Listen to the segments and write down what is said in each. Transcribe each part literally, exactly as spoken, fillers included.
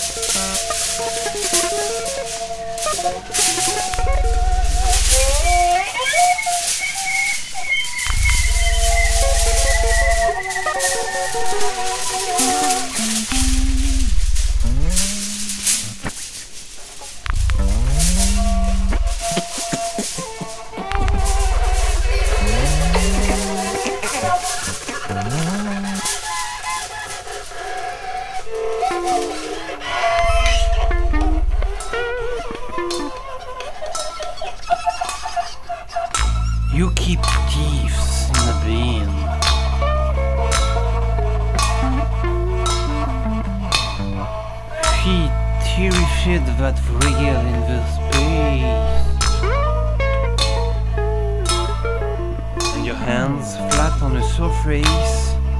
You keep thieves in the bin. Feet terrified that wriggle in the space, and your hands flat on the surface.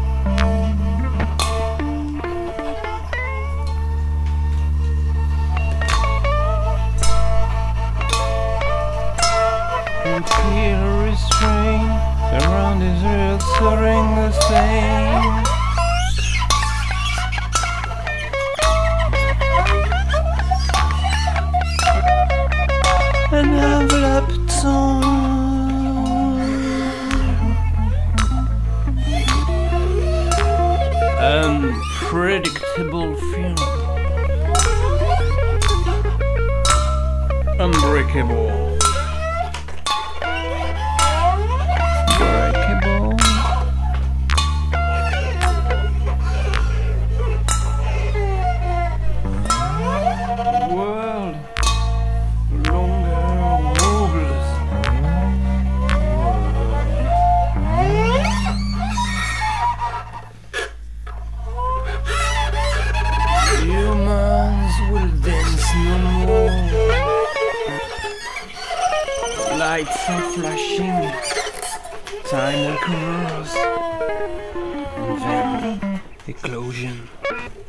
You feel restrained, around his earth soaring the same. An enveloped song, unpredictable film, unbreakable. Humans will dance no more. Lights are flashing, time occurs, and then eclosion.